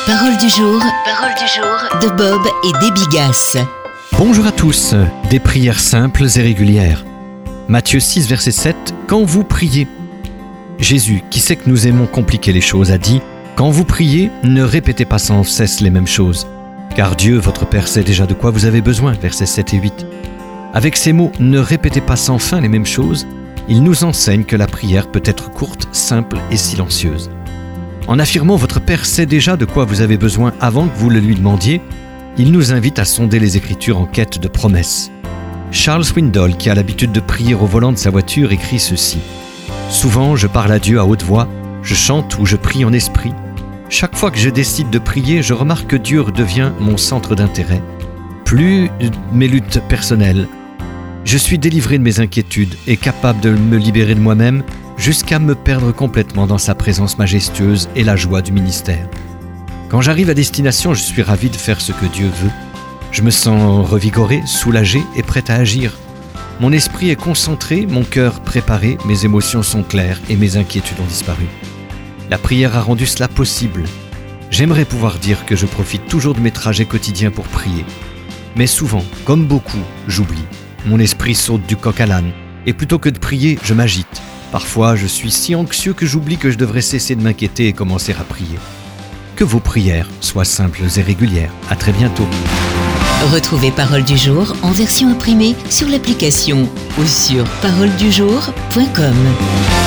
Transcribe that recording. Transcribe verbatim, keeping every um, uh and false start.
Parole du jour, parole du jour de Bob et des Bigas. Bonjour à tous, des prières simples et régulières. Matthieu six, verset sept, « Quand vous priez ». Jésus, qui sait que nous aimons compliquer les choses, a dit « Quand vous priez, ne répétez pas sans cesse les mêmes choses, car Dieu, votre Père, sait déjà de quoi vous avez besoin ». Versets sept et huit. Avec ces mots « Ne répétez pas sans fin les mêmes choses », il nous enseigne que la prière peut être courte, simple et silencieuse. En affirmant « Votre Père sait déjà de quoi vous avez besoin avant que vous le lui demandiez », il nous invite à sonder les Écritures en quête de promesses. Charles Swindoll, qui a l'habitude de prier au volant de sa voiture, écrit ceci. « Souvent, je parle à Dieu à haute voix, je chante ou je prie en esprit. Chaque fois que je décide de prier, je remarque que Dieu devient mon centre d'intérêt. Plus de mes luttes personnelles, je suis délivré de mes inquiétudes et capable de me libérer de moi-même jusqu'à me perdre complètement dans sa présence majestueuse et la joie du ministère. Quand j'arrive à destination, je suis ravi de faire ce que Dieu veut. Je me sens revigoré, soulagé et prêt à agir. Mon esprit est concentré, mon cœur préparé, mes émotions sont claires et mes inquiétudes ont disparu. La prière a rendu cela possible. J'aimerais pouvoir dire que je profite toujours de mes trajets quotidiens pour prier. Mais souvent, comme beaucoup, j'oublie. Mon esprit saute du coq à l'âne, et plutôt que de prier, je m'agite. Parfois, je suis si anxieux que j'oublie que je devrais cesser de m'inquiéter et commencer à prier. Que vos prières soient simples et régulières. À très bientôt. Retrouvez Parole du jour en version imprimée sur l'application ou sur parole du jour point com.